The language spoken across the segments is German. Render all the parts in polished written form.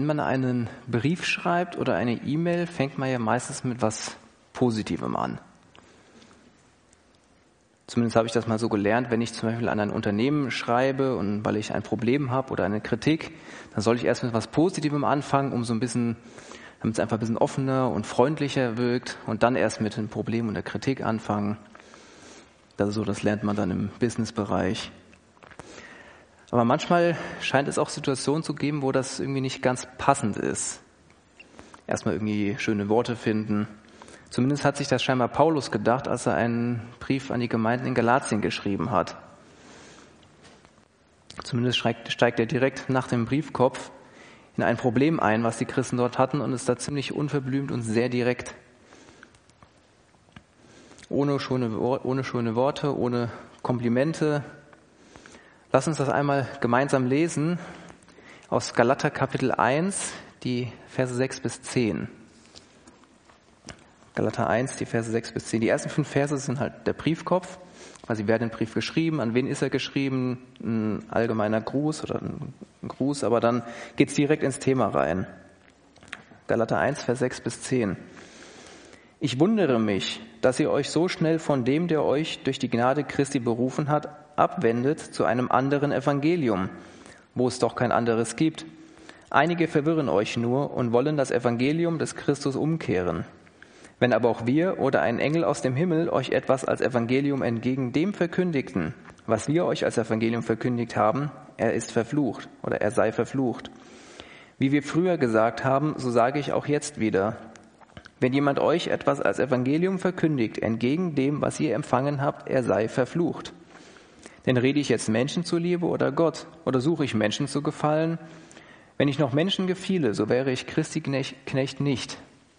Wenn man einen Brief schreibt oder eine E-Mail, fängt man ja meistens mit was Positivem an. Zumindest habe ich das mal so gelernt, wenn ich zum Beispiel an ein Unternehmen schreibe und weil ich ein Problem habe oder eine Kritik, dann soll ich erst mit was Positivem anfangen, um so ein bisschen, damit es einfach ein bisschen offener und freundlicher wirkt und dann erst mit dem Problem und der Kritik anfangen. Das lernt man dann im Businessbereich. Aber manchmal scheint es auch Situationen zu geben, wo das irgendwie nicht ganz passend ist. Erstmal irgendwie schöne Worte finden. Zumindest hat sich das scheinbar Paulus gedacht, als er einen Brief an die Gemeinden in Galatien geschrieben hat. Zumindest steigt er direkt nach dem Briefkopf in ein Problem ein, was die Christen dort hatten, und ist da ziemlich unverblümt und sehr direkt. Ohne schöne Worte, ohne Komplimente. Lass uns das einmal gemeinsam lesen aus Galater Kapitel 1, die Verse 6 bis 10. Galater 1, die Verse 6 bis 10. Die ersten 5 Verse sind halt der Briefkopf. Quasi, wer hat den Brief geschrieben, an wen ist er geschrieben, ein allgemeiner Gruß oder ein Gruß, aber dann geht's direkt ins Thema rein. Galater 1, Vers 6 bis 10. Ich wundere mich, dass ihr euch so schnell von dem, der euch durch die Gnade Christi berufen hat, abwendet zu einem anderen Evangelium, wo es doch kein anderes gibt. Einige verwirren euch nur und wollen das Evangelium des Christus umkehren. Wenn aber auch wir oder ein Engel aus dem Himmel euch etwas als Evangelium entgegen dem verkündigten, was wir euch als Evangelium verkündigt haben, er ist verflucht oder er sei verflucht. Wie wir früher gesagt haben, so sage ich auch jetzt wieder. Wenn jemand euch etwas als Evangelium verkündigt, entgegen dem, was ihr empfangen habt, er sei verflucht. Denn rede ich jetzt Menschen zuliebe oder Gott? Oder suche ich Menschen zu gefallen? Wenn ich noch Menschen gefiele, so wäre ich Christi Knecht nicht.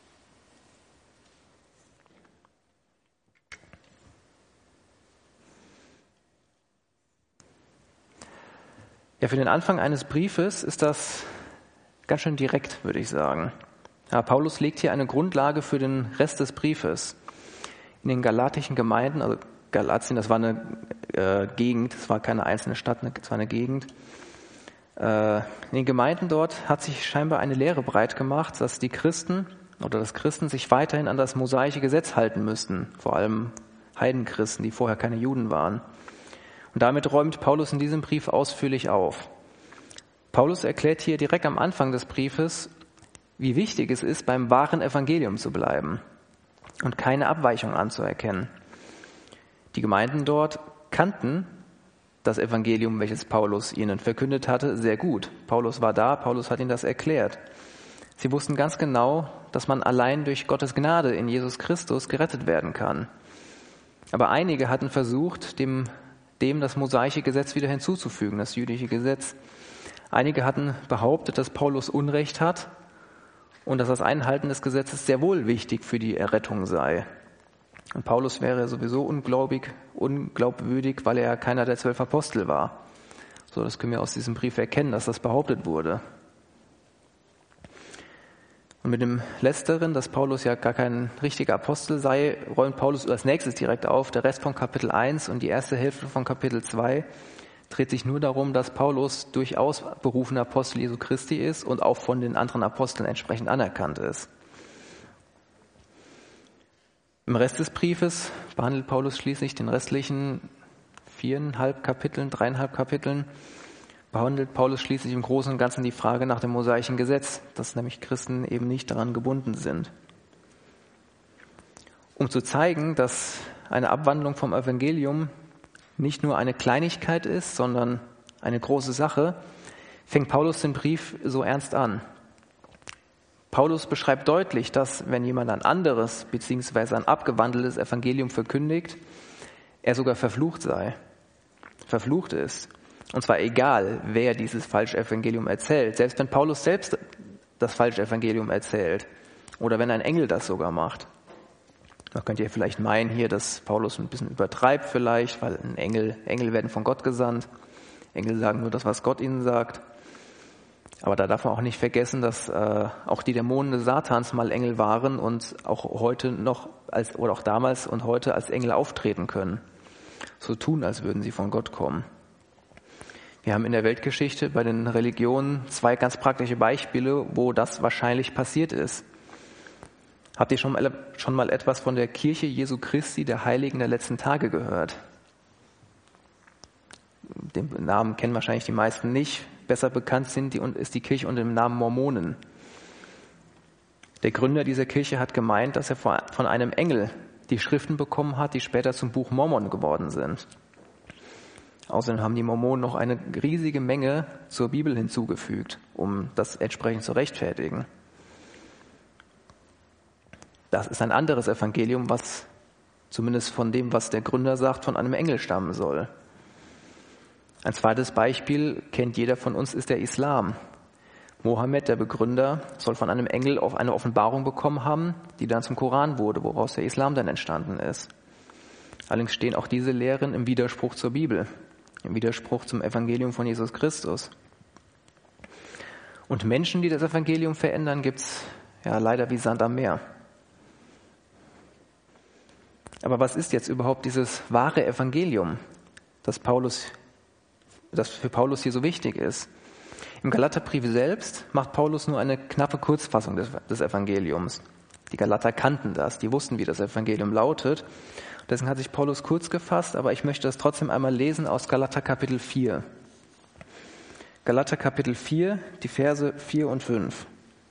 Ja, für den Anfang eines Briefes ist das ganz schön direkt, würde ich sagen. Ja, Paulus legt hier eine Grundlage für den Rest des Briefes. In den galatischen Gemeinden, also Galatien, das war eine Gegend, das war keine einzelne Stadt, das war eine Gegend. In den Gemeinden dort hat sich scheinbar eine Lehre breit gemacht, dass die Christen oder dass Christen sich weiterhin an das mosaische Gesetz halten müssten, vor allem Heidenchristen, die vorher keine Juden waren. Und damit räumt Paulus in diesem Brief ausführlich auf. Paulus erklärt hier direkt am Anfang des Briefes, wie wichtig es ist, beim wahren Evangelium zu bleiben und keine Abweichung anzuerkennen. Die Gemeinden dort kannten das Evangelium, welches Paulus ihnen verkündet hatte, sehr gut. Paulus war da, Paulus hat ihnen das erklärt. Sie wussten ganz genau, dass man allein durch Gottes Gnade in Jesus Christus gerettet werden kann. Aber einige hatten versucht, dem das mosaische Gesetz wieder hinzuzufügen, das jüdische Gesetz. Einige hatten behauptet, dass Paulus Unrecht hat und dass das Einhalten des Gesetzes sehr wohl wichtig für die Errettung sei. Und Paulus wäre sowieso unglaubwürdig, weil er keiner der 12 Apostel war. So, das können wir aus diesem Brief erkennen, dass das behauptet wurde. Und mit dem Letzteren, dass Paulus ja gar kein richtiger Apostel sei, räumt Paulus als nächstes direkt auf. Der Rest von Kapitel 1 und die erste Hälfte von Kapitel 2 dreht sich nur darum, dass Paulus durchaus berufener Apostel Jesu Christi ist und auch von den anderen Aposteln entsprechend anerkannt ist. Im Rest des Briefes behandelt Paulus schließlich den restlichen 3,5 Kapiteln, behandelt Paulus schließlich im Großen und Ganzen die Frage nach dem mosaischen Gesetz, dass nämlich Christen eben nicht daran gebunden sind. Um zu zeigen, dass eine Abwandlung vom Evangelium nicht nur eine Kleinigkeit ist, sondern eine große Sache, fängt Paulus den Brief so ernst an. Paulus beschreibt deutlich, dass wenn jemand ein anderes bzw. ein abgewandeltes Evangelium verkündigt, er sogar verflucht sei, verflucht ist. Und zwar egal, wer dieses falsche Evangelium erzählt. Selbst wenn Paulus selbst das falsche Evangelium erzählt oder wenn ein Engel das sogar macht. Da könnt ihr vielleicht meinen hier, dass Paulus ein bisschen übertreibt vielleicht, weil Engel werden von Gott gesandt. Engel sagen nur das, was Gott ihnen sagt. Aber da darf man auch nicht vergessen, dass auch die Dämonen des Satans mal Engel waren und auch heute noch oder auch damals und heute als Engel auftreten können. So tun, als würden sie von Gott kommen. Wir haben in der Weltgeschichte bei den Religionen 2 ganz praktische Beispiele, wo das wahrscheinlich passiert ist. Habt ihr schon mal etwas von der Kirche Jesu Christi, der Heiligen der letzten Tage, gehört? Den Namen kennen wahrscheinlich die meisten nicht. Besser bekannt ist die Kirche unter dem Namen Mormonen. Der Gründer dieser Kirche hat gemeint, dass er von einem Engel die Schriften bekommen hat, die später zum Buch Mormon geworden sind. Außerdem haben die Mormonen noch eine riesige Menge zur Bibel hinzugefügt, um das entsprechend zu rechtfertigen. Das ist ein anderes Evangelium, was zumindest von dem, was der Gründer sagt, von einem Engel stammen soll. Ein zweites Beispiel kennt jeder von uns, ist der Islam. Mohammed, der Begründer, soll von einem Engel eine Offenbarung bekommen haben, die dann zum Koran wurde, woraus der Islam dann entstanden ist. Allerdings stehen auch diese Lehren im Widerspruch zur Bibel, im Widerspruch zum Evangelium von Jesus Christus. Und Menschen, die das Evangelium verändern, gibt es ja leider wie Sand am Meer. Aber was ist jetzt überhaupt dieses wahre Evangelium, das für Paulus hier so wichtig ist? Im Galaterbrief selbst macht Paulus nur eine knappe Kurzfassung des Evangeliums. Die Galater kannten das, die wussten, wie das Evangelium lautet. Deswegen hat sich Paulus kurz gefasst, aber ich möchte das trotzdem einmal lesen aus Galater Kapitel 4. Galater Kapitel 4, die Verse 4 und 5.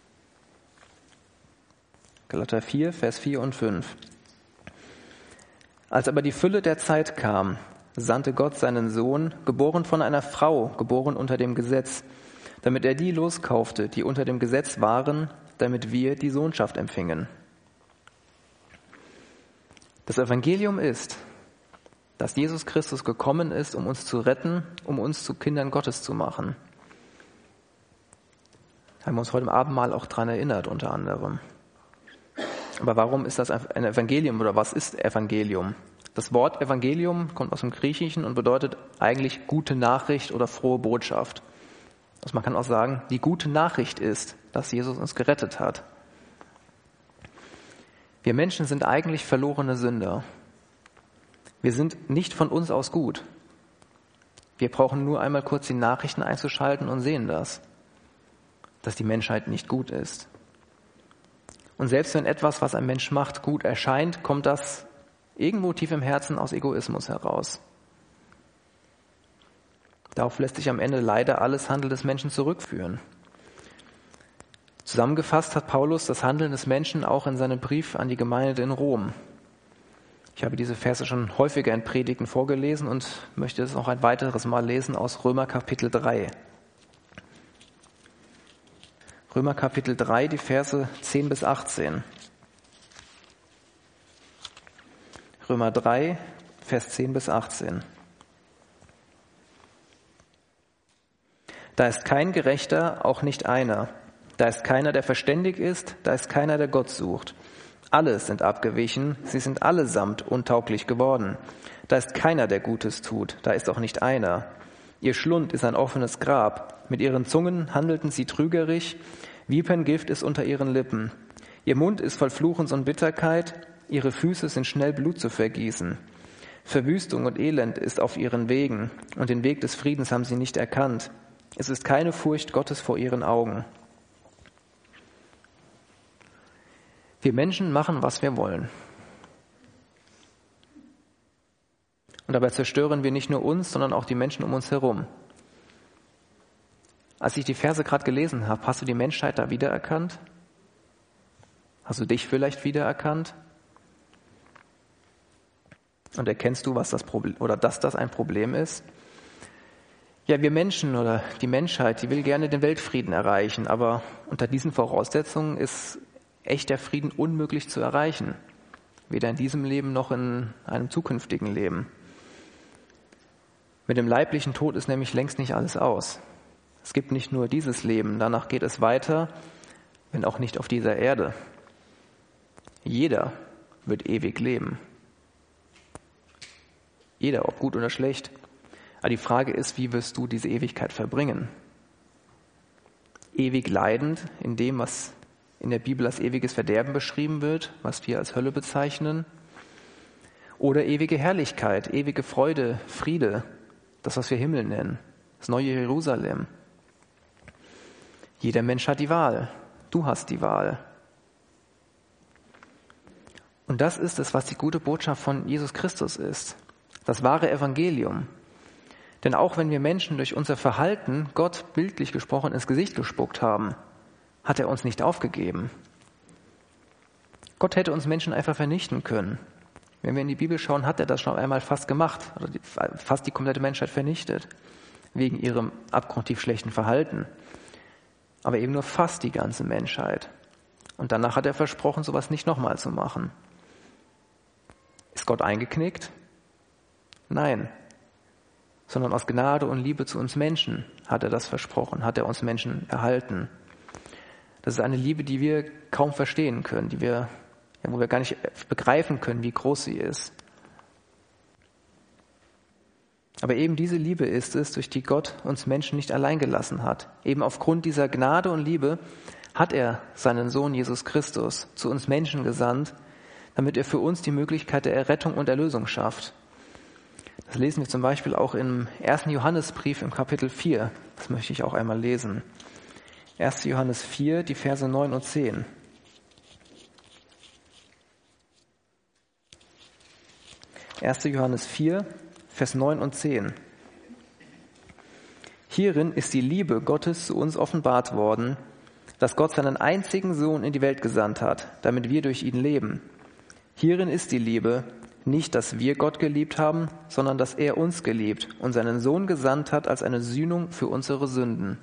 Galater 4, Vers 4 und 5. Als aber die Fülle der Zeit kam, sandte Gott seinen Sohn, geboren von einer Frau, geboren unter dem Gesetz, damit er die loskaufte, die unter dem Gesetz waren, damit wir die Sohnschaft empfingen. Das Evangelium ist, dass Jesus Christus gekommen ist, um uns zu retten, um uns zu Kindern Gottes zu machen. Da haben wir uns heute im Abendmahl auch daran erinnert, unter anderem. Aber warum ist das ein Evangelium oder was ist Evangelium? Das Wort Evangelium kommt aus dem Griechischen und bedeutet eigentlich gute Nachricht oder frohe Botschaft. Also man kann auch sagen, die gute Nachricht ist, dass Jesus uns gerettet hat. Wir Menschen sind eigentlich verlorene Sünder. Wir sind nicht von uns aus gut. Wir brauchen nur einmal kurz die Nachrichten einzuschalten und sehen das, dass die Menschheit nicht gut ist. Und selbst wenn etwas, was ein Mensch macht, gut erscheint, kommt das irgendwo tief im Herzen aus Egoismus heraus. Darauf lässt sich am Ende leider alles Handeln des Menschen zurückführen. Zusammengefasst hat Paulus das Handeln des Menschen auch in seinem Brief an die Gemeinde in Rom. Ich habe diese Verse schon häufiger in Predigten vorgelesen und möchte es auch ein weiteres Mal lesen aus Römer Kapitel 3. Römer Kapitel 3, die Verse 10 bis 18. Römer 3, Vers 10 bis 18. Da ist kein Gerechter, auch nicht einer. Da ist keiner, der verständig ist, da ist keiner, der Gott sucht. Alle sind abgewichen, sie sind allesamt untauglich geworden. Da ist keiner, der Gutes tut, da ist auch nicht einer. Ihr Schlund ist ein offenes Grab. Mit ihren Zungen handelten sie trügerisch. Viperngift ist unter ihren Lippen. Ihr Mund ist voll Fluchens und Bitterkeit. Ihre Füße sind schnell Blut zu vergießen. Verwüstung und Elend ist auf ihren Wegen. Und den Weg des Friedens haben sie nicht erkannt. Es ist keine Furcht Gottes vor ihren Augen. Wir Menschen machen, was wir wollen. Und dabei zerstören wir nicht nur uns, sondern auch die Menschen um uns herum. Als ich die Verse gerade gelesen habe, hast du die Menschheit da wiedererkannt? Hast du dich vielleicht wiedererkannt? Und erkennst du, was das Problem oder dass das ein Problem ist? Ja, wir Menschen oder die Menschheit, die will gerne den Weltfrieden erreichen, aber unter diesen Voraussetzungen ist echter Frieden unmöglich zu erreichen. Weder in diesem Leben noch in einem zukünftigen Leben. Mit dem leiblichen Tod ist nämlich längst nicht alles aus. Es gibt nicht nur dieses Leben, danach geht es weiter, wenn auch nicht auf dieser Erde. Jeder wird ewig leben. Jeder, ob gut oder schlecht. Aber die Frage ist, wie wirst du diese Ewigkeit verbringen? Ewig leidend in dem, was in der Bibel als ewiges Verderben beschrieben wird, was wir als Hölle bezeichnen? Oder ewige Herrlichkeit, ewige Freude, Friede, das, was wir Himmel nennen, das neue Jerusalem. Jeder Mensch hat die Wahl. Du hast die Wahl. Und das ist es, was die gute Botschaft von Jesus Christus ist. Das wahre Evangelium. Denn auch wenn wir Menschen durch unser Verhalten Gott bildlich gesprochen ins Gesicht gespuckt haben, hat er uns nicht aufgegeben. Gott hätte uns Menschen einfach vernichten können. Wenn wir in die Bibel schauen, hat er das schon einmal fast gemacht, also fast die komplette Menschheit vernichtet, wegen ihrem abgrundtief schlechten Verhalten. Aber eben nur fast die ganze Menschheit. Und danach hat er versprochen, sowas nicht nochmal zu machen. Ist Gott eingeknickt? Nein. Sondern aus Gnade und Liebe zu uns Menschen hat er das versprochen, hat er uns Menschen erhalten. Das ist eine Liebe, die wir kaum verstehen können, wo wir gar nicht begreifen können, wie groß sie ist. Aber eben diese Liebe ist es, durch die Gott uns Menschen nicht allein gelassen hat. Eben aufgrund dieser Gnade und Liebe hat er seinen Sohn Jesus Christus zu uns Menschen gesandt, damit er für uns die Möglichkeit der Errettung und Erlösung schafft. Das lesen wir zum Beispiel auch im 1. Johannesbrief im Kapitel 4. Das möchte ich auch einmal lesen. 1. Johannes 4, die Verse 9 und 10. 1. Johannes 4, Vers 9 und 10. Hierin ist die Liebe Gottes zu uns offenbart worden, dass Gott seinen einzigen Sohn in die Welt gesandt hat, damit wir durch ihn leben. Hierin ist die Liebe, nicht, dass wir Gott geliebt haben, sondern dass er uns geliebt und seinen Sohn gesandt hat als eine Sühnung für unsere Sünden.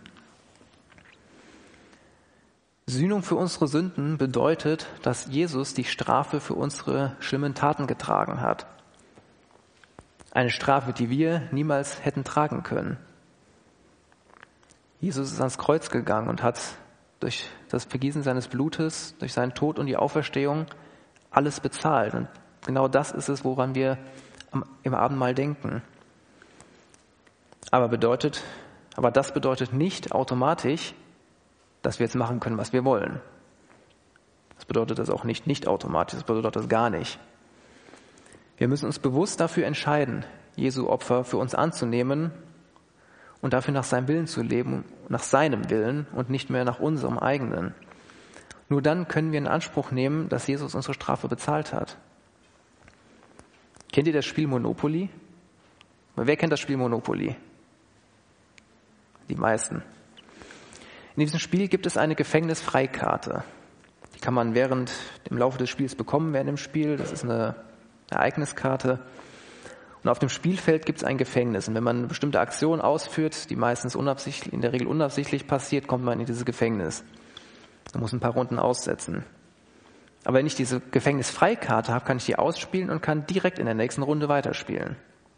Sühnung für unsere Sünden bedeutet, dass Jesus die Strafe für unsere schlimmen Taten getragen hat. Eine Strafe, die wir niemals hätten tragen können. Jesus ist ans Kreuz gegangen und hat durch das Vergießen seines Blutes, durch seinen Tod und die Auferstehung alles bezahlt. Und genau das ist es, woran wir im Abendmahl denken. Aber das bedeutet nicht automatisch, dass wir jetzt machen können, was wir wollen. Das bedeutet das auch nicht automatisch, das bedeutet das gar nicht. Wir müssen uns bewusst dafür entscheiden, Jesu Opfer für uns anzunehmen und dafür nach seinem Willen zu leben, nach seinem Willen und nicht mehr nach unserem eigenen. Nur dann können wir in Anspruch nehmen, dass Jesus unsere Strafe bezahlt hat. Kennt ihr das Spiel Monopoly? Wer kennt das Spiel Monopoly? Die meisten. In diesem Spiel gibt es eine Gefängnisfreikarte. Die kann man im Laufe des Spiels bekommen, während dem Spiel. Das ist eine Ereigniskarte. Und auf dem Spielfeld gibt es ein Gefängnis. Und wenn man eine bestimmte Aktion ausführt, die meistens in der Regel unabsichtlich passiert, kommt man in dieses Gefängnis. Man muss ein paar Runden aussetzen. Aber wenn ich diese Gefängnisfreikarte habe, kann ich die ausspielen und kann direkt in der nächsten Runde weiterspielen.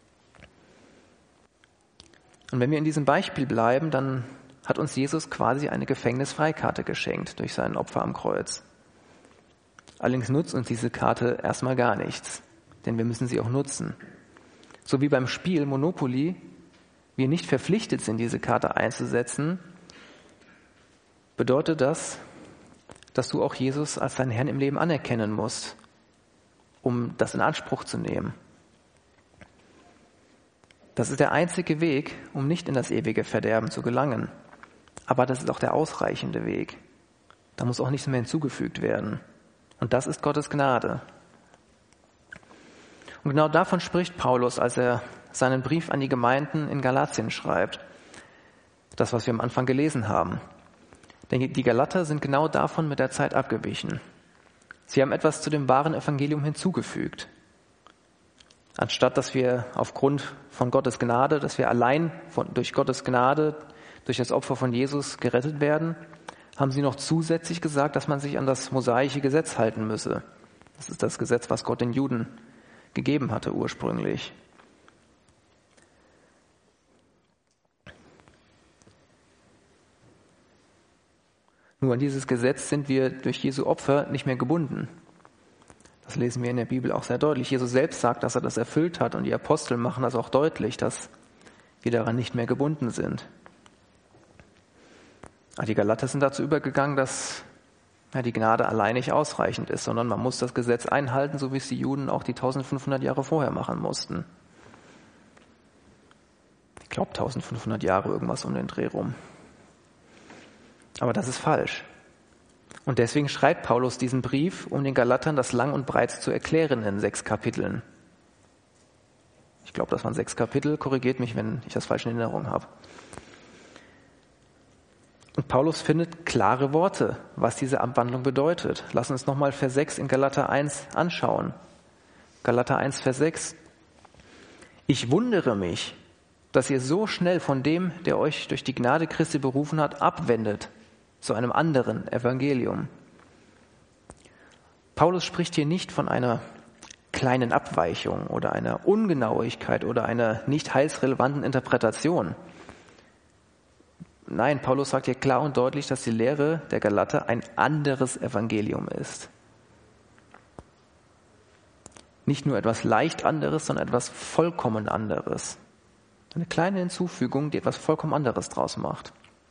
Und wenn wir in diesem Beispiel bleiben, dann hat uns Jesus quasi eine Gefängnisfreikarte geschenkt durch sein Opfer am Kreuz. Allerdings nutzt uns diese Karte erstmal gar nichts, denn wir müssen sie auch nutzen. So wie beim Spiel Monopoly wir nicht verpflichtet sind, diese Karte einzusetzen, bedeutet das, dass du auch Jesus als deinen Herrn im Leben anerkennen musst, um das in Anspruch zu nehmen. Das ist der einzige Weg, um nicht in das ewige Verderben zu gelangen. Aber das ist auch der ausreichende Weg. Da muss auch nichts mehr hinzugefügt werden. Und das ist Gottes Gnade. Und genau davon spricht Paulus, als er seinen Brief an die Gemeinden in Galatien schreibt. Das, was wir am Anfang gelesen haben. Denn die Galater sind genau davon mit der Zeit abgewichen. Sie haben etwas zu dem wahren Evangelium hinzugefügt. Anstatt dass wir aufgrund von Gottes Gnade, dass wir allein durch Gottes Gnade, durch das Opfer von Jesus gerettet werden, haben sie noch zusätzlich gesagt, dass man sich an das mosaische Gesetz halten müsse. Das ist das Gesetz, was Gott den Juden gegeben hatte ursprünglich. Nur an dieses Gesetz sind wir durch Jesu Opfer nicht mehr gebunden. Das lesen wir in der Bibel auch sehr deutlich. Jesus selbst sagt, dass er das erfüllt hat und die Apostel machen das auch deutlich, dass wir daran nicht mehr gebunden sind. Aber die Galater sind dazu übergegangen, dass die Gnade allein nicht ausreichend ist, sondern man muss das Gesetz einhalten, so wie es die Juden auch die 1500 Jahre vorher machen mussten. glaube 1500 Jahre, irgendwas um den Dreh rum. Aber das ist falsch. Und deswegen schreibt Paulus diesen Brief, um den Galatern das lang und breit zu erklären in 6 Kapiteln. Ich glaube, das waren 6 Kapitel, korrigiert mich, wenn ich das falsch in Erinnerung habe. Und Paulus findet klare Worte, was diese Abwandlung bedeutet. Lass uns nochmal Vers 6 in Galater 1 anschauen. Galater 1, Vers 6. Ich wundere mich, dass ihr so schnell von dem, der euch durch die Gnade Christi berufen hat, abwendet zu einem anderen Evangelium. Paulus spricht hier nicht von einer kleinen Abweichung oder einer Ungenauigkeit oder einer nicht heilsrelevanten Interpretation. Nein, Paulus sagt hier klar und deutlich, dass die Lehre der Galater ein anderes Evangelium ist. Nicht nur etwas leicht anderes, sondern etwas vollkommen anderes. Eine kleine Hinzufügung, die etwas vollkommen anderes draus macht.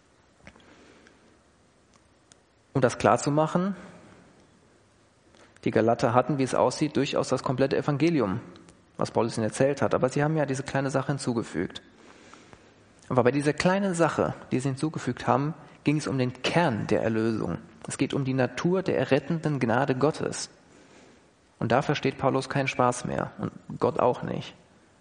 Um das klarzumachen, die Galater hatten, wie es aussieht, durchaus das komplette Evangelium, was Paulus ihnen erzählt hat. Aber sie haben ja diese kleine Sache hinzugefügt. Aber bei dieser kleinen Sache, die sie hinzugefügt haben, ging es um den Kern der Erlösung. Es geht um die Natur der errettenden Gnade Gottes. Und da versteht Paulus keinen Spaß mehr und Gott auch nicht.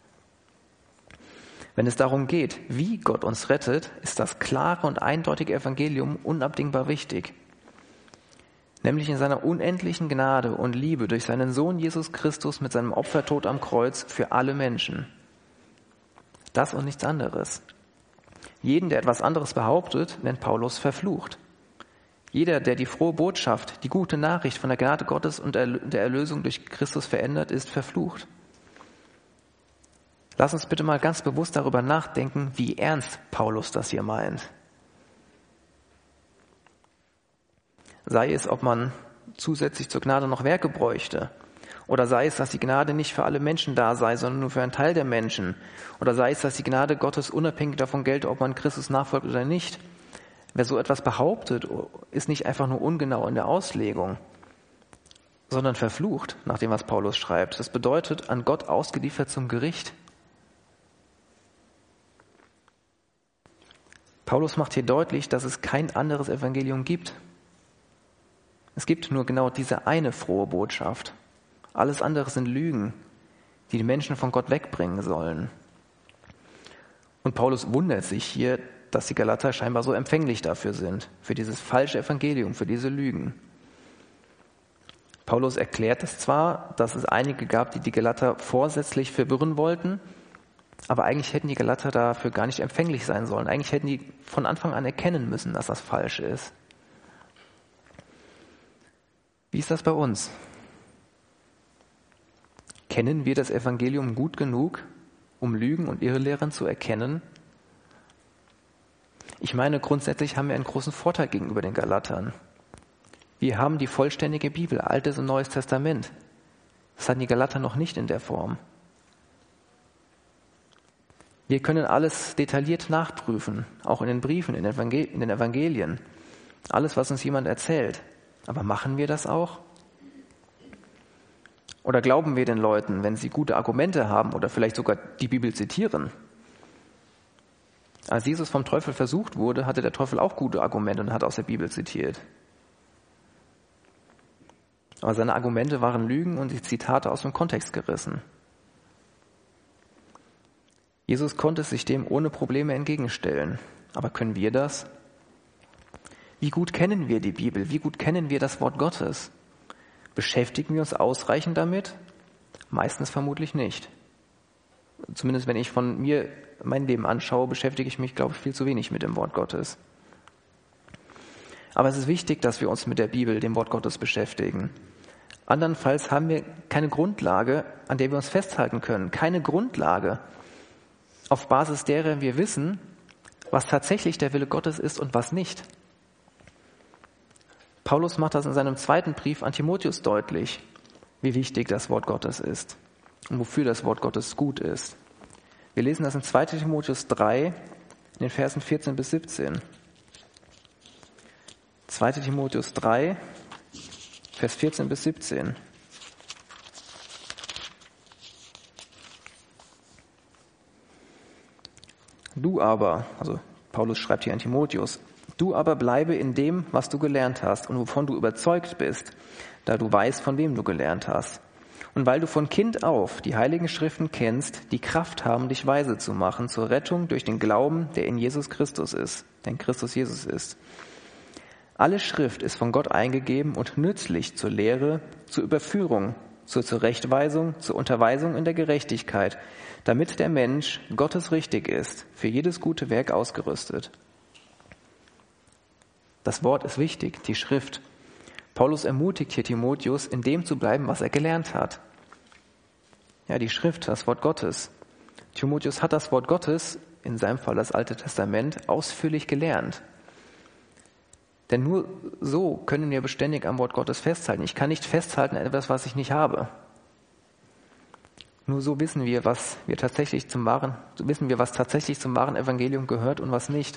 Wenn es darum geht, wie Gott uns rettet, ist das klare und eindeutige Evangelium unabdingbar wichtig. Nämlich in seiner unendlichen Gnade und Liebe durch seinen Sohn Jesus Christus mit seinem Opfertod am Kreuz für alle Menschen. Das und nichts anderes. Jeden, der etwas anderes behauptet, nennt Paulus verflucht. Jeder, der die frohe Botschaft, die gute Nachricht von der Gnade Gottes und der Erlösung durch Christus verändert, ist verflucht. Lass uns bitte mal ganz bewusst darüber nachdenken, wie ernst Paulus das hier meint. Sei es, ob man zusätzlich zur Gnade noch Werke bräuchte. Oder sei es, dass die Gnade nicht für alle Menschen da sei, sondern nur für einen Teil der Menschen. Oder sei es, dass die Gnade Gottes unabhängig davon gelte, ob man Christus nachfolgt oder nicht. Wer so etwas behauptet, ist nicht einfach nur ungenau in der Auslegung, sondern verflucht, nach dem, was Paulus schreibt. Das bedeutet, an Gott ausgeliefert zum Gericht. Paulus macht hier deutlich, dass es kein anderes Evangelium gibt. Es gibt nur genau diese eine frohe Botschaft. Alles andere sind Lügen, die die Menschen von Gott wegbringen sollen. Und Paulus wundert sich hier, dass die Galater scheinbar so empfänglich dafür sind, für dieses falsche Evangelium, für diese Lügen. Paulus erklärt es zwar, dass es einige gab, die Galater vorsätzlich verwirren wollten, aber eigentlich hätten die Galater dafür gar nicht empfänglich sein sollen. Eigentlich hätten die von Anfang an erkennen müssen, dass das falsch ist. Wie ist das bei uns? Kennen wir das Evangelium gut genug, um Lügen und Irrlehren zu erkennen? Ich meine, grundsätzlich haben wir einen großen Vorteil gegenüber den Galatern. Wir haben die vollständige Bibel, Altes und Neues Testament. Das hatten die Galater noch nicht in der Form. Wir können alles detailliert nachprüfen, auch in den Briefen, in den Evangelien. Alles, was uns jemand erzählt. Aber machen wir das auch? Oder glauben wir den Leuten, wenn sie gute Argumente haben oder vielleicht sogar die Bibel zitieren? Als Jesus vom Teufel versucht wurde, hatte der Teufel auch gute Argumente und hat aus der Bibel zitiert. Aber seine Argumente waren Lügen und die Zitate aus dem Kontext gerissen. Jesus konnte sich dem ohne Probleme entgegenstellen. Aber können wir das? Wie gut kennen wir die Bibel? Wie gut kennen wir das Wort Gottes? Beschäftigen wir uns ausreichend damit? Meistens vermutlich nicht. Zumindest wenn ich von mir mein Leben anschaue, beschäftige ich mich, glaube ich, viel zu wenig mit dem Wort Gottes. Aber es ist wichtig, dass wir uns mit der Bibel, dem Wort Gottes, beschäftigen. Andernfalls haben wir keine Grundlage, an der wir uns festhalten können. Keine Grundlage, auf Basis derer wir wissen, was tatsächlich der Wille Gottes ist und was nicht. Paulus macht das in seinem 2. Brief an Timotheus deutlich, wie wichtig das Wort Gottes ist und wofür das Wort Gottes gut ist. Wir lesen das in 2. Timotheus 3, in den Versen 14 bis 17. 2. Timotheus 3, Vers 14 bis 17. Du aber, also Paulus schreibt hier an Timotheus, du aber bleibe in dem, was du gelernt hast und wovon du überzeugt bist, da du weißt, von wem du gelernt hast. Und weil du von Kind auf die Heiligen Schriften kennst, die Kraft haben, dich weise zu machen zur Rettung durch den Glauben, der in Jesus Christus ist, der in Christus Jesus ist. Alle Schrift ist von Gott eingegeben und nützlich zur Lehre, zur Überführung, zur Zurechtweisung, zur Unterweisung in der Gerechtigkeit, damit der Mensch Gottes richtig ist, für jedes gute Werk ausgerüstet. Das Wort ist wichtig, die Schrift. Paulus ermutigt hier Timotheus, in dem zu bleiben, was er gelernt hat. Ja, die Schrift, das Wort Gottes. Timotheus hat das Wort Gottes, in seinem Fall das Alte Testament, ausführlich gelernt. Denn nur so können wir beständig am Wort Gottes festhalten. Ich kann nicht festhalten an etwas, was ich nicht habe. Nur so wissen wir, was tatsächlich zum wahren Evangelium gehört und was nicht.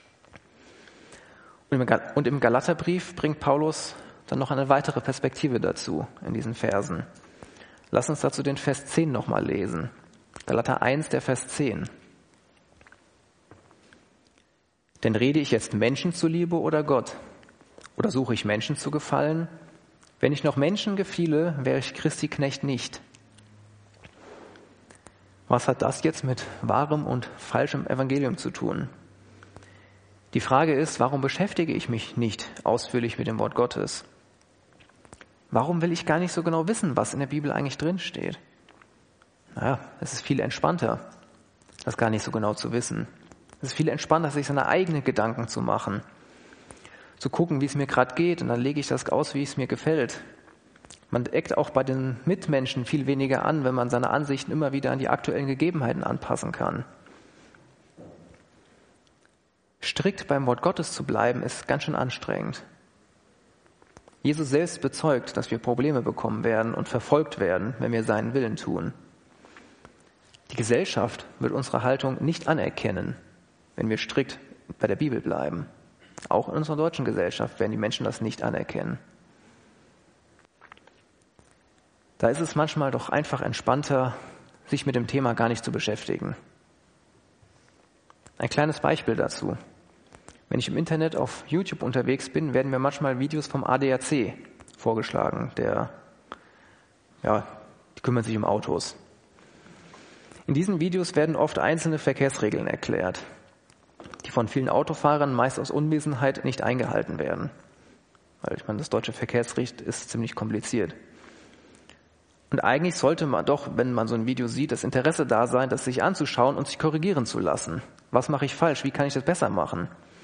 Und im Galaterbrief bringt Paulus dann noch eine weitere Perspektive dazu in diesen Versen. Lass uns dazu den Vers 10 nochmal lesen. Galater 1, der Vers 10. Denn rede ich jetzt Menschen zuliebe oder Gott? Oder suche ich Menschen zu gefallen? Wenn ich noch Menschen gefiele, wäre ich Christi Knecht nicht. Was hat das jetzt mit wahrem und falschem Evangelium zu tun? Die Frage ist, warum beschäftige ich mich nicht ausführlich mit dem Wort Gottes? Warum will ich gar nicht so genau wissen, was in der Bibel eigentlich drinsteht? Naja, es ist viel entspannter, das gar nicht so genau zu wissen. Es ist viel entspannter, sich seine eigenen Gedanken zu machen, zu gucken, wie es mir gerade geht, und dann lege ich das aus, wie es mir gefällt. Man eckt auch bei den Mitmenschen viel weniger an, wenn man seine Ansichten immer wieder an die aktuellen Gegebenheiten anpassen kann. Strikt beim Wort Gottes zu bleiben, ist ganz schön anstrengend. Jesus selbst bezeugt, dass wir Probleme bekommen werden und verfolgt werden, wenn wir seinen Willen tun. Die Gesellschaft wird unsere Haltung nicht anerkennen, wenn wir strikt bei der Bibel bleiben. Auch in unserer deutschen Gesellschaft werden die Menschen das nicht anerkennen. Da ist es manchmal doch einfach entspannter, sich mit dem Thema gar nicht zu beschäftigen. Ein kleines Beispiel dazu. Wenn ich im Internet auf YouTube unterwegs bin, werden mir manchmal Videos vom ADAC vorgeschlagen. Die kümmern sich um Autos. In diesen Videos werden oft einzelne Verkehrsregeln erklärt, die von vielen Autofahrern meist aus Unwissenheit nicht eingehalten werden. Weil das deutsche Verkehrsrecht ist ziemlich kompliziert. Und eigentlich sollte man doch, wenn man so ein Video sieht, das Interesse da sein, das sich anzuschauen und sich korrigieren zu lassen. Was mache ich falsch? Wie kann ich das besser machen?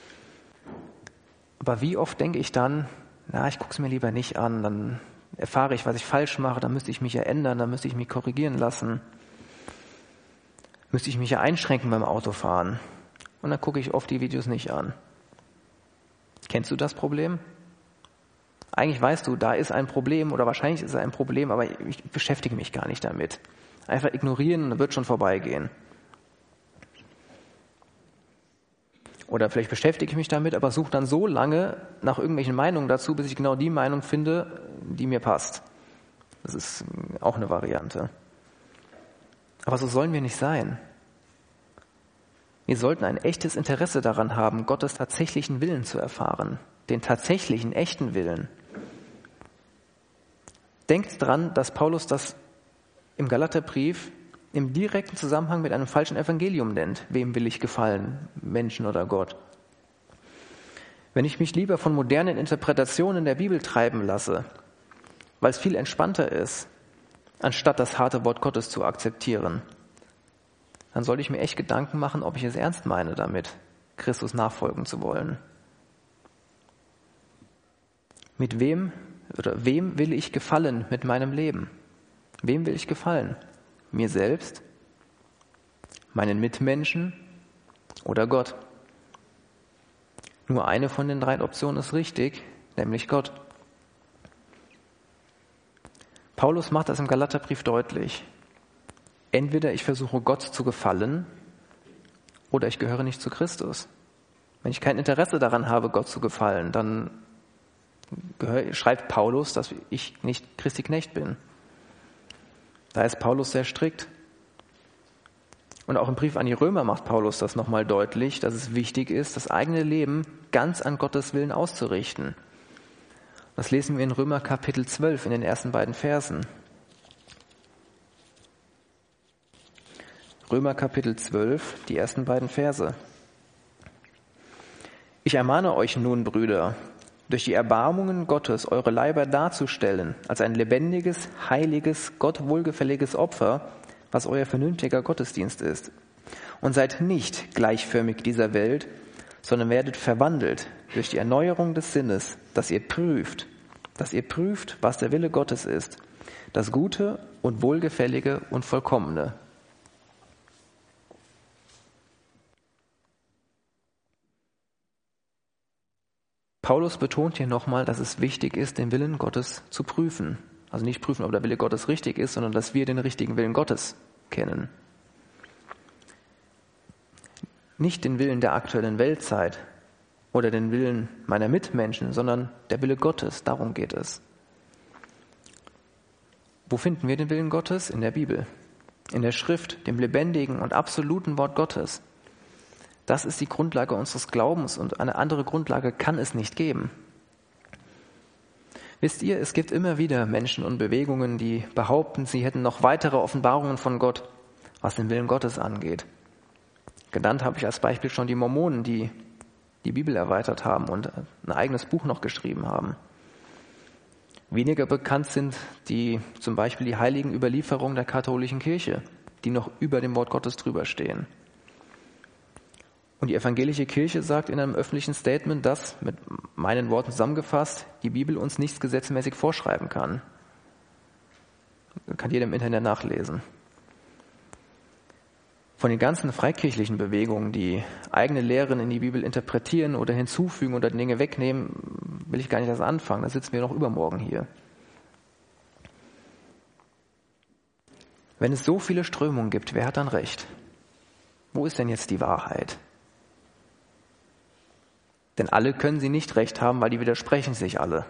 Aber wie oft denke ich dann, ich gucke es mir lieber nicht an, dann erfahre ich, was ich falsch mache, dann müsste ich mich ja ändern, dann müsste ich mich korrigieren lassen, müsste ich mich ja einschränken beim Autofahren. Und dann gucke ich oft die Videos nicht an. Kennst du das Problem? Eigentlich weißt du, da ist ein Problem oder wahrscheinlich ist es ein Problem, aber ich beschäftige mich gar nicht damit. Einfach ignorieren und dann wird schon vorbeigehen. Oder vielleicht beschäftige ich mich damit, aber suche dann so lange nach irgendwelchen Meinungen dazu, bis ich genau die Meinung finde, die mir passt. Das ist auch eine Variante. Aber so sollen wir nicht sein. Wir sollten ein echtes Interesse daran haben, Gottes tatsächlichen Willen zu erfahren. Den tatsächlichen, echten Willen. Denkt dran, dass Paulus das im Galaterbrief im direkten Zusammenhang mit einem falschen Evangelium nennt. Wem will ich gefallen? Menschen oder Gott? Wenn ich mich lieber von modernen Interpretationen der Bibel treiben lasse, weil es viel entspannter ist, anstatt das harte Wort Gottes zu akzeptieren, dann sollte ich mir echt Gedanken machen, ob ich es ernst meine damit, Christus nachfolgen zu wollen. Wem will ich gefallen mit meinem Leben? Wem will ich gefallen? Mir selbst, meinen Mitmenschen oder Gott? Nur eine von den 3 Optionen ist richtig, nämlich Gott. Paulus macht das im Galaterbrief deutlich. Entweder ich versuche Gott zu gefallen oder ich gehöre nicht zu Christus. Wenn ich kein Interesse daran habe, Gott zu gefallen, dann schreibt Paulus, dass ich nicht Christi Knecht bin. Da ist Paulus sehr strikt. Und auch im Brief an die Römer macht Paulus das nochmal deutlich, dass es wichtig ist, das eigene Leben ganz an Gottes Willen auszurichten. Das lesen wir in Römer Kapitel 12 in den ersten beiden Versen. Römer Kapitel 12, die ersten beiden Verse. Ich ermahne euch nun, Brüder, durch die Erbarmungen Gottes eure Leiber darzustellen, als ein lebendiges, heiliges, Gott wohlgefälliges Opfer, was euer vernünftiger Gottesdienst ist. Und seid nicht gleichförmig dieser Welt, sondern werdet verwandelt durch die Erneuerung des Sinnes, dass ihr prüft, was der Wille Gottes ist, das Gute und Wohlgefällige und Vollkommene. Paulus betont hier nochmal, dass es wichtig ist, den Willen Gottes zu prüfen. Also nicht prüfen, ob der Wille Gottes richtig ist, sondern dass wir den richtigen Willen Gottes kennen. Nicht den Willen der aktuellen Weltzeit oder den Willen meiner Mitmenschen, sondern der Wille Gottes, darum geht es. Wo finden wir den Willen Gottes? In der Bibel, in der Schrift, dem lebendigen und absoluten Wort Gottes. Das ist die Grundlage unseres Glaubens und eine andere Grundlage kann es nicht geben. Wisst ihr, es gibt immer wieder Menschen und Bewegungen, die behaupten, sie hätten noch weitere Offenbarungen von Gott, was den Willen Gottes angeht. Genannt habe ich als Beispiel schon die Mormonen, die die Bibel erweitert haben und ein eigenes Buch noch geschrieben haben. Weniger bekannt sind zum Beispiel die heiligen Überlieferungen der katholischen Kirche, die noch über dem Wort Gottes drüber stehen. Und die evangelische Kirche sagt in einem öffentlichen Statement, dass, mit meinen Worten zusammengefasst, die Bibel uns nichts gesetzmäßig vorschreiben kann. Das kann jeder im Internet nachlesen. Von den ganzen freikirchlichen Bewegungen, die eigene Lehren in die Bibel interpretieren oder hinzufügen oder Dinge wegnehmen, will ich gar nicht erst anfangen. Da sitzen wir noch übermorgen hier. Wenn es so viele Strömungen gibt, wer hat dann recht? Wo ist denn jetzt die Wahrheit? Denn alle können sie nicht recht haben, weil die widersprechen sich alle.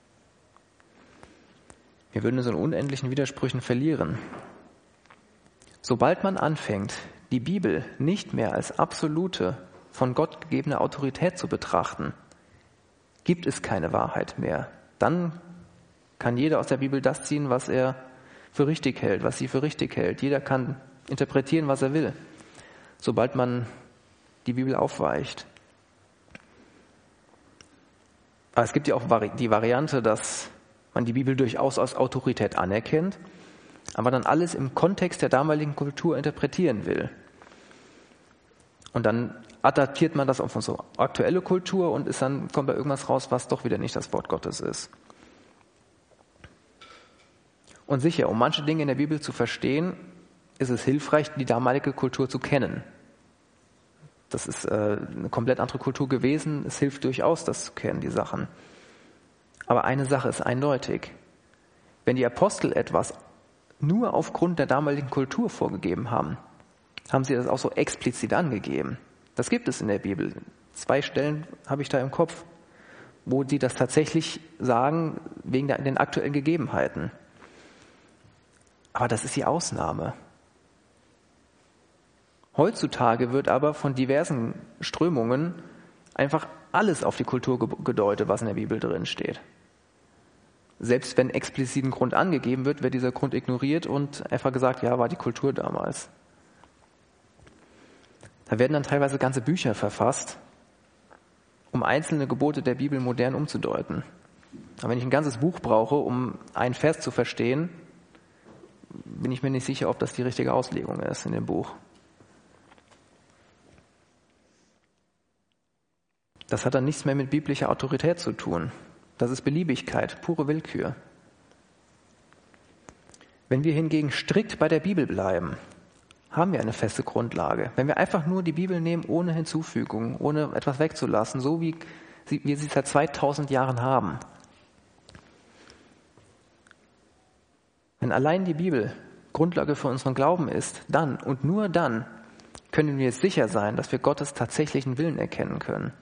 Wir würden uns in unendlichen Widersprüchen verlieren. Sobald man anfängt, die Bibel nicht mehr als absolute, von Gott gegebene Autorität zu betrachten, gibt es keine Wahrheit mehr. Dann kann jeder aus der Bibel das ziehen, was er für richtig hält, was sie für richtig hält. Jeder kann interpretieren, was er will, sobald man die Bibel aufweicht. Aber es gibt ja auch die Variante, dass man die Bibel durchaus als Autorität anerkennt, aber dann alles im Kontext der damaligen Kultur interpretieren will. Und dann adaptiert man das auf unsere aktuelle Kultur und kommt da irgendwas raus, was doch wieder nicht das Wort Gottes ist. Und sicher, um manche Dinge in der Bibel zu verstehen, ist es hilfreich, die damalige Kultur zu kennen. Das ist eine komplett andere Kultur gewesen. Es hilft durchaus, das zu kennen, die Sachen. Aber eine Sache ist eindeutig. Wenn die Apostel etwas nur aufgrund der damaligen Kultur vorgegeben haben, haben sie das auch so explizit angegeben. Das gibt es in der Bibel. 2 Stellen habe ich da im Kopf, wo die das tatsächlich sagen, wegen den aktuellen Gegebenheiten. Aber das ist die Ausnahme. Heutzutage wird aber von diversen Strömungen einfach alles auf die Kultur gedeutet, was in der Bibel drin steht. Selbst wenn explizit ein Grund angegeben wird, wird dieser Grund ignoriert und einfach gesagt, ja, war die Kultur damals. Da werden dann teilweise ganze Bücher verfasst, um einzelne Gebote der Bibel modern umzudeuten. Aber wenn ich ein ganzes Buch brauche, um einen Vers zu verstehen, bin ich mir nicht sicher, ob das die richtige Auslegung ist in dem Buch. Das hat dann nichts mehr mit biblischer Autorität zu tun. Das ist Beliebigkeit, pure Willkür. Wenn wir hingegen strikt bei der Bibel bleiben, haben wir eine feste Grundlage. Wenn wir einfach nur die Bibel nehmen, ohne Hinzufügung, ohne etwas wegzulassen, so wie wir sie seit 2000 Jahren haben. Wenn allein die Bibel Grundlage für unseren Glauben ist, dann und nur dann können wir sicher sein, dass wir Gottes tatsächlichen Willen erkennen können.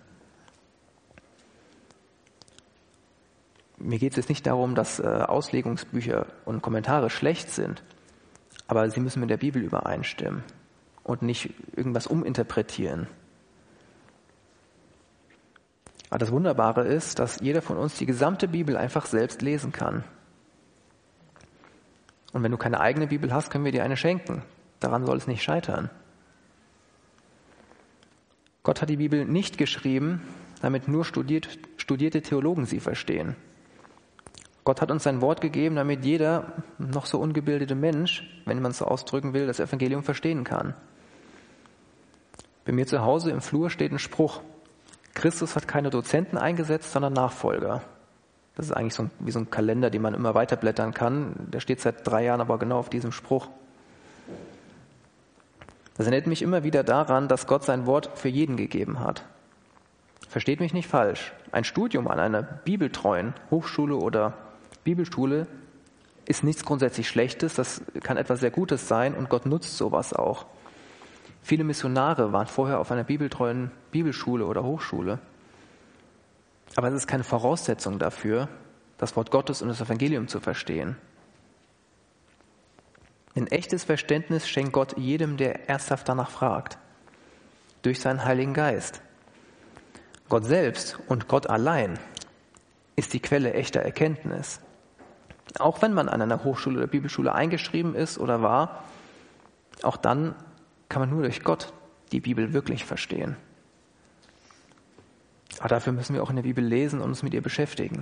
Mir geht es jetzt nicht darum, dass Auslegungsbücher und Kommentare schlecht sind, aber sie müssen mit der Bibel übereinstimmen. und nicht irgendwas uminterpretieren. Aber das Wunderbare ist, dass jeder von uns die gesamte Bibel einfach selbst lesen kann. Und wenn du keine eigene Bibel hast, können wir dir eine schenken. Daran soll es nicht scheitern. Gott hat die Bibel nicht geschrieben, damit nur studierte Theologen sie verstehen. Gott hat uns sein Wort gegeben, damit jeder noch so ungebildete Mensch, wenn man es so ausdrücken will, das Evangelium verstehen kann. Bei mir zu Hause im Flur steht ein Spruch: Christus hat keine Dozenten eingesetzt, sondern Nachfolger. Das ist eigentlich wie so ein Kalender, den man immer weiterblättern kann. Der steht seit 3 Jahren aber genau auf diesem Spruch. Das erinnert mich immer wieder daran, dass Gott sein Wort für jeden gegeben hat. Versteht mich nicht falsch. Ein Studium an einer bibeltreuen Hochschule oder Bibelschule ist nichts grundsätzlich Schlechtes. Das kann etwas sehr Gutes sein und Gott nutzt sowas auch. Viele Missionare waren vorher auf einer bibeltreuen Bibelschule oder Hochschule. Aber es ist keine Voraussetzung dafür, das Wort Gottes und das Evangelium zu verstehen. Ein echtes Verständnis schenkt Gott jedem, der ernsthaft danach fragt, durch seinen Heiligen Geist. Gott selbst und Gott allein ist die Quelle echter Erkenntnis. Auch wenn man an einer Hochschule oder Bibelschule eingeschrieben ist oder war, auch dann kann man nur durch Gott die Bibel wirklich verstehen. Aber dafür müssen wir auch in der Bibel lesen und uns mit ihr beschäftigen.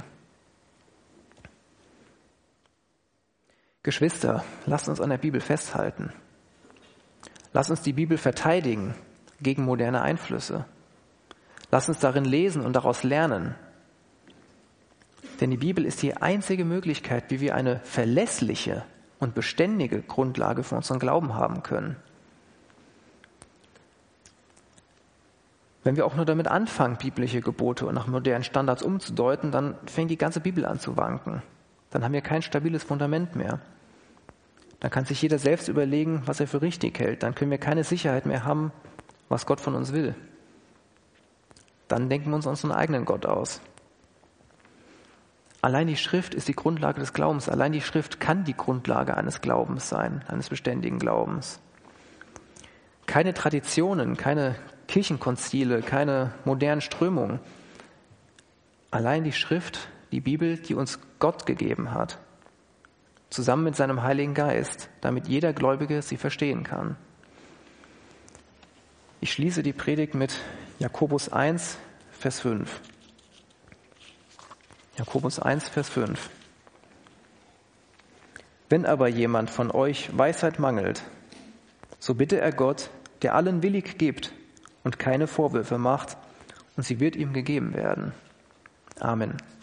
Geschwister, lasst uns an der Bibel festhalten. Lasst uns die Bibel verteidigen gegen moderne Einflüsse. Lasst uns darin lesen und daraus lernen. Denn die Bibel ist die einzige Möglichkeit, wie wir eine verlässliche und beständige Grundlage für unseren Glauben haben können. Wenn wir auch nur damit anfangen, biblische Gebote und nach modernen Standards umzudeuten, dann fängt die ganze Bibel an zu wanken. Dann haben wir kein stabiles Fundament mehr. Dann kann sich jeder selbst überlegen, was er für richtig hält. Dann können wir keine Sicherheit mehr haben, was Gott von uns will. Dann denken wir uns unseren eigenen Gott aus. Allein die Schrift ist die Grundlage des Glaubens. Allein die Schrift kann die Grundlage eines Glaubens sein, eines beständigen Glaubens. Keine Traditionen, keine Kirchenkonzile, keine modernen Strömungen. Allein die Schrift, die Bibel, die uns Gott gegeben hat, zusammen mit seinem Heiligen Geist, damit jeder Gläubige sie verstehen kann. Ich schließe die Predigt mit Jakobus 1, Vers 5. Jakobus 1, Vers 5. Wenn aber jemand von euch Weisheit mangelt, so bitte er Gott, der allen willig gibt und keine Vorwürfe macht, und sie wird ihm gegeben werden. Amen.